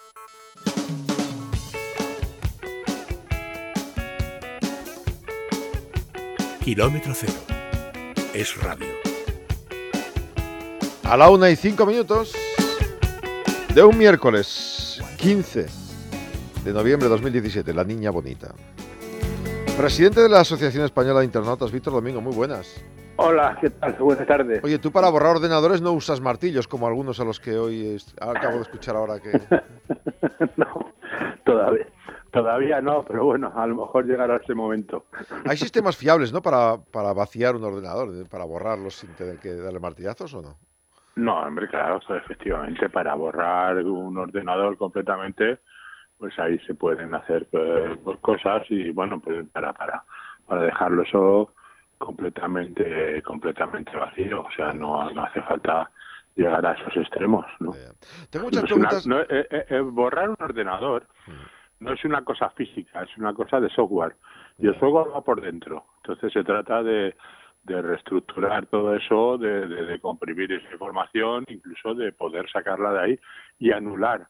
Kilómetro Cero es radio. A la 1:05 de un miércoles 15 de noviembre de 2017, La Niña Bonita. Presidente de la Asociación Española de Internautas, Víctor Domingo, muy buenas. Hola, ¿qué tal? Buenas tardes. Oye, tú para borrar ordenadores no usas martillos como algunos a los que hoy acabo de escuchar ahora que... No, todavía no, pero bueno, a lo mejor llegará ese momento. Hay sistemas fiables, ¿no? Para vaciar un ordenador, para borrarlos sin tener que darle martillazos, ¿o no? No, hombre, claro, efectivamente, para borrar un ordenador completamente, pues ahí se pueden hacer cosas y bueno, pues para dejarlo eso completamente vacío, o sea, no hace falta llegar a esos extremos, ¿no? Tengo muchas preguntas. Borrar un ordenador no es una cosa física, es una cosa de software, y el software va por dentro, entonces se trata de reestructurar todo eso, de comprimir esa información, incluso de poder sacarla de ahí y anular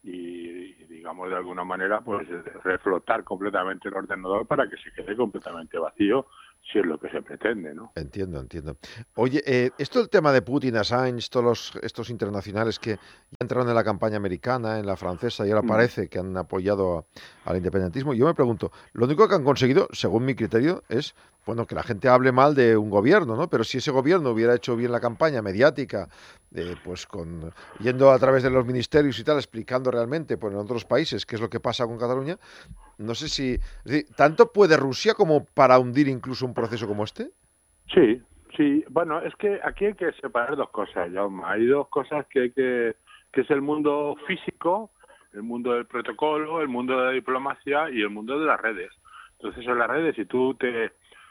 y digamos de alguna manera pues reflotar completamente el ordenador para que se quede completamente vacío, si es lo que se pretende, ¿no? Entiendo. Oye, esto el tema de Putin, Assange, todos estos internacionales que ya entraron en la campaña americana, en la francesa, y ahora parece que han apoyado al independentismo. Yo me pregunto, lo único que han conseguido, según mi criterio, es bueno que la gente hable mal de un gobierno, ¿no? Pero si ese gobierno hubiera hecho bien la campaña mediática, pues yendo a través de los ministerios y tal, explicando realmente, pues en otros países qué es lo que pasa con Cataluña, no sé si... Es decir, ¿tanto puede Rusia como para hundir incluso un proceso como este? Sí. Bueno, es que aquí hay que separar dos cosas, Jaume. Hay dos cosas que es el mundo físico, el mundo del protocolo, el mundo de la diplomacia y el mundo de las redes. Entonces, en las redes, si tú te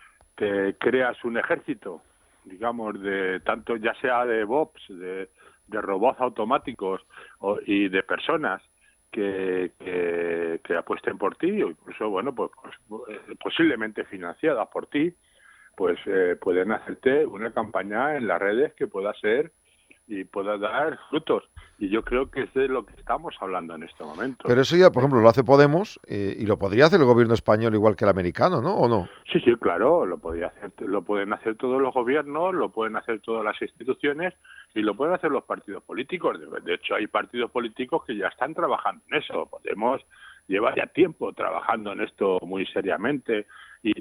creas un ejército, digamos, de tanto ya sea de bots, de robots automáticos y de personas que apuesten por ti, o incluso, bueno, pues posiblemente financiadas por ti, pues pueden hacerte una campaña en las redes que pueda ser y pueda dar frutos. Y yo creo que es de lo que estamos hablando en este momento. Pero eso ya, por ejemplo, lo hace Podemos y lo podría hacer el gobierno español igual que el americano, ¿no? ¿O no? Sí, claro, lo pueden hacer todos los gobiernos, lo pueden hacer todas las instituciones y lo pueden hacer los partidos políticos. De hecho, hay partidos políticos que ya están trabajando en eso. Podemos llevar ya tiempo trabajando en esto muy seriamente y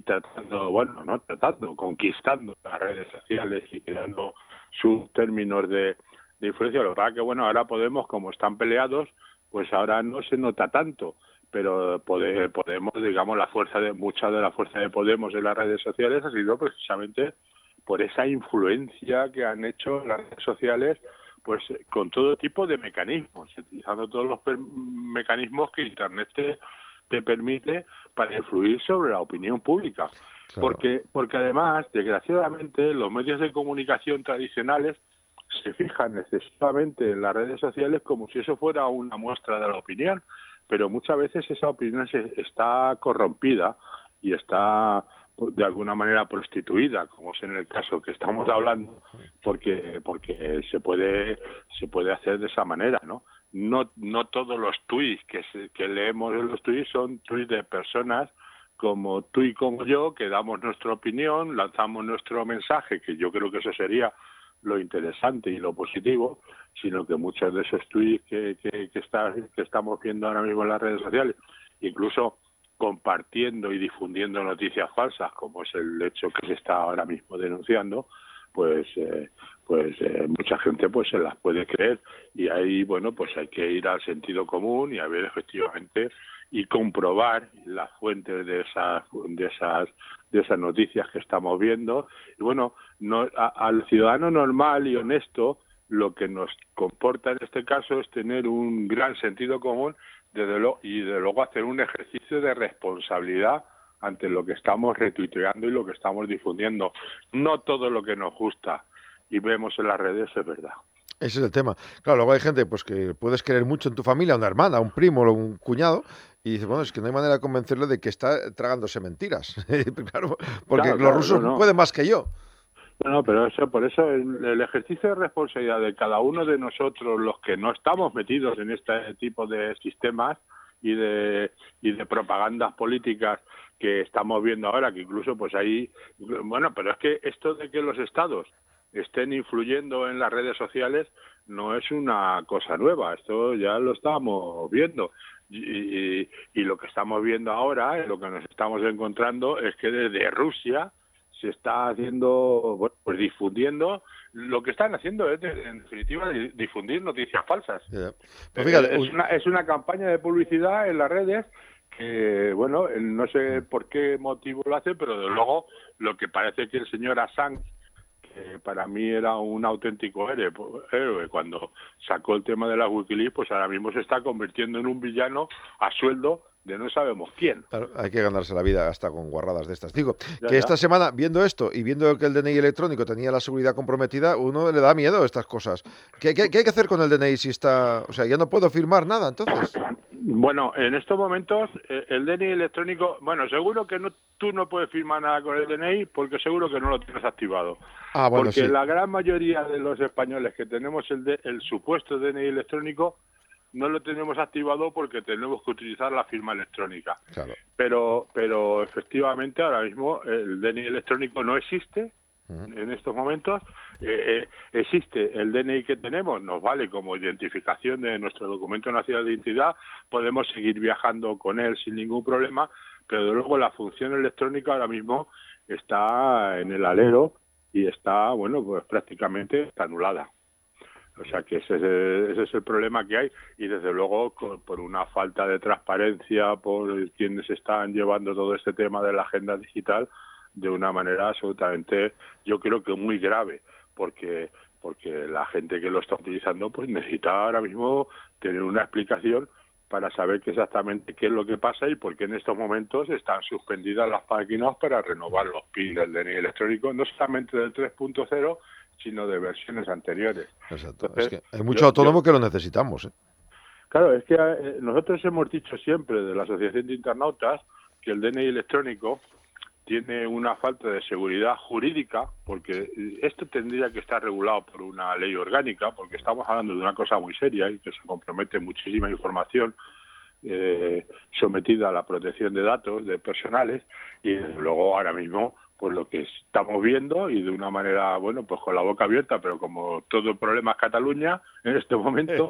conquistando las redes sociales y creando sus términos de influencia. Lo que pasa es que, bueno, ahora Podemos, como están peleados, pues ahora no se nota tanto, pero Podemos, digamos, mucha de la fuerza de Podemos en las redes sociales ha sido precisamente por esa influencia que han hecho las redes sociales, pues con todo tipo de mecanismos, utilizando todos los mecanismos que Internet te permite para influir sobre la opinión pública. Claro. Porque además, desgraciadamente, los medios de comunicación tradicionales se fijan excesivamente en las redes sociales como si eso fuera una muestra de la opinión, pero muchas veces esa opinión está corrompida y está de alguna manera prostituida, como es en el caso que estamos hablando, porque se puede hacer de esa manera, ¿no? No todos los tuits que leemos en los tuits son tuits de personas como tú y como yo, que damos nuestra opinión, lanzamos nuestro mensaje, que yo creo que eso sería lo interesante y lo positivo, sino que muchos de esos tuits que estamos viendo ahora mismo en las redes sociales, incluso compartiendo y difundiendo noticias falsas, como es el hecho que se está ahora mismo denunciando, pues mucha gente pues se las puede creer, y ahí, bueno, pues hay que ir al sentido común y a ver efectivamente y comprobar las fuentes de esas noticias que estamos viendo. Y bueno, al ciudadano normal y honesto, lo que nos comporta en este caso es tener un gran sentido común y de luego hacer un ejercicio de responsabilidad ante lo que estamos retuiteando y lo que estamos difundiendo. No todo lo que nos gusta y vemos en las redes es verdad. Ese es el tema. Claro, luego hay gente pues que puedes querer mucho en tu familia, una hermana, un primo o un cuñado, y dices, bueno, es que no hay manera de convencerle de que está tragándose mentiras. Claro, porque los rusos pueden más que yo. No, pero eso, por eso el ejercicio de responsabilidad de cada uno de nosotros, los que no estamos metidos en este tipo de sistemas y de propagandas políticas que estamos viendo ahora, que incluso pues ahí, bueno, pero es que esto de que los estados estén influyendo en las redes sociales no es una cosa nueva, esto ya lo estamos viendo. Y lo que estamos viendo ahora, lo que nos estamos encontrando es que desde Rusia se está haciendo, bueno, pues difundiendo, lo que están haciendo es, en definitiva, difundir noticias falsas. Yeah. Pues fíjate, es una campaña de publicidad en las redes que, bueno, no sé por qué motivo lo hace, pero desde luego lo que parece que el señor Assange, que para mí era un auténtico héroe cuando sacó el tema de la Wikileaks, pues ahora mismo se está convirtiendo en un villano a sueldo de no sabemos quién. Claro, hay que ganarse la vida hasta con guarradas de estas. Digo, esta semana, viendo esto y viendo que el DNI electrónico tenía la seguridad comprometida, uno le da miedo a estas cosas. ¿Qué hay que hacer con el DNI si está... O sea, ya no puedo firmar nada, entonces? Bueno, en estos momentos, el DNI electrónico... Bueno, seguro que tú no puedes firmar nada con el DNI porque seguro que no lo tienes activado. Ah, bueno, porque sí. La gran mayoría de los españoles que tenemos el supuesto DNI electrónico no lo tenemos activado porque tenemos que utilizar la firma electrónica. Claro. Pero efectivamente ahora mismo el DNI electrónico no existe en estos momentos. Existe el DNI que tenemos, nos vale como identificación de nuestro documento nacional de identidad, podemos seguir viajando con él sin ningún problema, pero de luego la función electrónica ahora mismo está en el alero y está, bueno, pues prácticamente anulada. O sea que ese es el problema que hay, y desde luego por una falta de transparencia por quienes están llevando todo este tema de la agenda digital de una manera absolutamente, yo creo que muy grave, porque la gente que lo está utilizando pues necesita ahora mismo tener una explicación para saber exactamente qué es lo que pasa y por qué en estos momentos están suspendidas las páginas para renovar los PIN del DNI electrónico, no solamente del 3.0, sino de versiones anteriores. Exacto. Entonces, es que hay mucho autónomo que lo necesitamos. Claro, es que nosotros hemos dicho siempre de la Asociación de Internautas que el DNI electrónico tiene una falta de seguridad jurídica, porque esto tendría que estar regulado por una ley orgánica, porque estamos hablando de una cosa muy seria y que se compromete muchísima información sometida a la protección de datos de personales, y desde luego ahora mismo pues lo que estamos viendo, y de una manera, bueno, pues con la boca abierta, pero como todo el problema es Cataluña en este momento,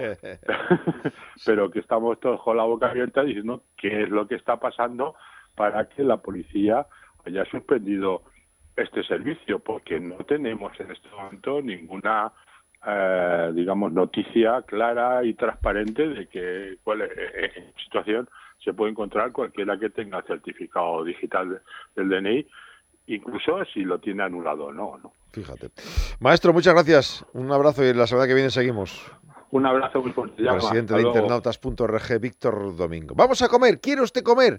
pero que estamos todos con la boca abierta diciendo qué es lo que está pasando para que la policía haya suspendido este servicio, porque no tenemos en este momento ninguna digamos, noticia clara y transparente de que en qué situación se puede encontrar cualquiera que tenga certificado digital del DNI, incluso si lo tiene anulado o no. Fíjate. Maestro, muchas gracias. Un abrazo y la semana que viene seguimos. Un abrazo muy fuerte. Presidente de internautas.org, Víctor Domingo. Vamos a comer. ¿Quiere usted comer?